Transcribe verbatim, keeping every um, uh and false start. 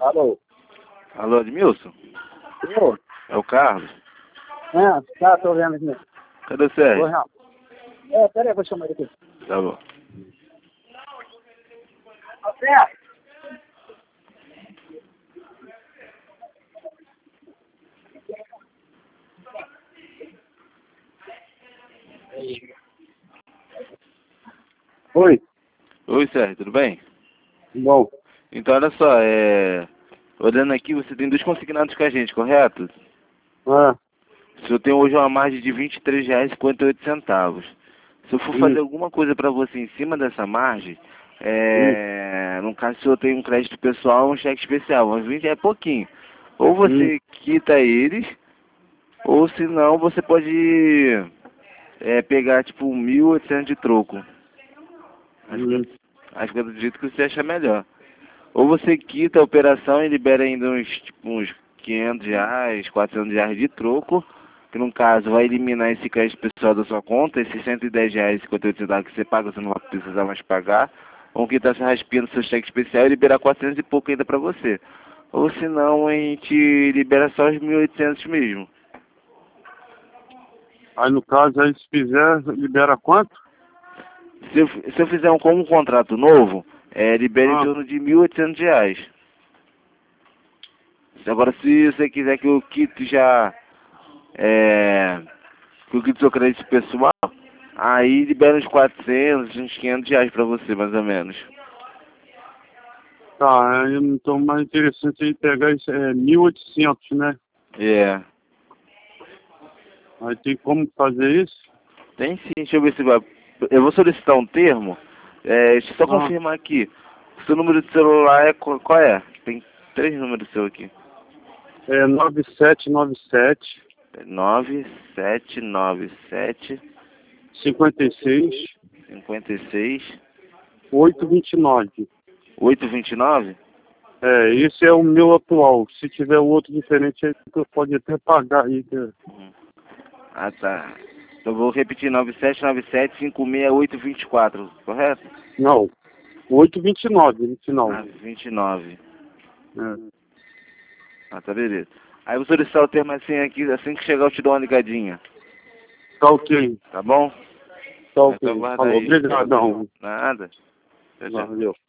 Alô? Alô, Edmilson? Eu? É o Carlos? É, tá, tô vendo aqui. Cadê o Sérgio? Oi, Raul. É, peraí, vou chamar ele aqui. Tá bom. Ô, Sérgio. Oi. Oi, Sérgio, tudo bem? Bom. Então, olha só, é... olhando aqui, você tem dois consignados com a gente, correto? Ah, Se eu tenho hoje uma margem de vinte e três reais e cinquenta e oito centavos. Se eu for hum, fazer alguma coisa para você em cima dessa margem, é... no caso, se eu tenho um crédito pessoal, um cheque especial, mas vinte é pouquinho. Ou hum, você quita eles, ou se não, você pode é, pegar tipo mil e oitocentos de troco. Acho hum. que, acho que é do jeito que você acha melhor. Ou você quita a operação e libera ainda uns, tipo, uns quinhentos reais, quatrocentos reais de troco, que no caso vai eliminar esse crédito pessoal da sua conta, esses cento e dez reais e cinquenta e oito centavos que você paga, você não vai precisar mais pagar. Ou quitar essa raspinha do seu cheque especial e liberar quatrocentos e pouco ainda pra você. Ou senão a gente libera só os mil e oitocentos mesmo. Aí no caso, aí se fizer, libera quanto? Se eu, se eu fizer um, como um contrato novo, é, libera em Ah, torno de mil e oitocentos reais. Agora, se você quiser que eu quite já, é, que eu quite seu crédito pessoal, aí libera uns quatrocentos, uns quinhentos reais pra você, mais ou menos. tá, aí então mais interessante aí pegar isso, é mil e oitocentos, né? É. Aí tem como fazer isso? Tem sim, deixa eu ver se vai. Eu vou solicitar um termo. É, deixa eu só Ah, confirmar aqui. O seu número de celular é qual, qual é? Tem três números seu aqui. é nove sete nove sete, nove sete nove sete, cinquenta e seis, cinquenta e seis, oito vinte e nove. oito vinte e nove. É, esse é o meu atual. Se tiver outro diferente, aí tu pode até pagar aí. né? Ah, tá. Então vou repetir, nove sete nove sete, cinco seis oito dois quatro, correto? Não, oito vinte e nove no final. Ah, vinte e nove. É. Ah, tá, beleza. Aí vou solicitar o termo assim aqui, assim que chegar eu te dou uma ligadinha. Tá ok, Tá bom? tá Então ok. guarda Falou, aí. obrigadão. Nada. Tchau, tchau. Valeu.